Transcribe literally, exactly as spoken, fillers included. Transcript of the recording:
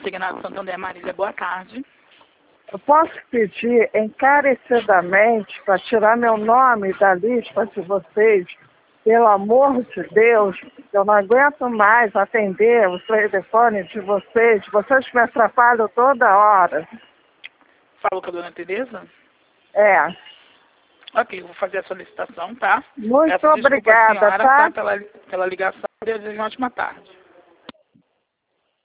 Consignado Santander, Marília, boa tarde. Eu posso pedir encarecidamente para tirar meu nome da lista de vocês, pelo amor de Deus, eu não aguento mais atender o telefone de vocês, vocês me atrapalham toda hora. Falou com a dona Tereza? É. Ok, eu vou fazer a solicitação, tá? Muito Peço desculpa, obrigada, senhora, tá? tá? Pela, pela ligação. Desejo uma ótima tarde.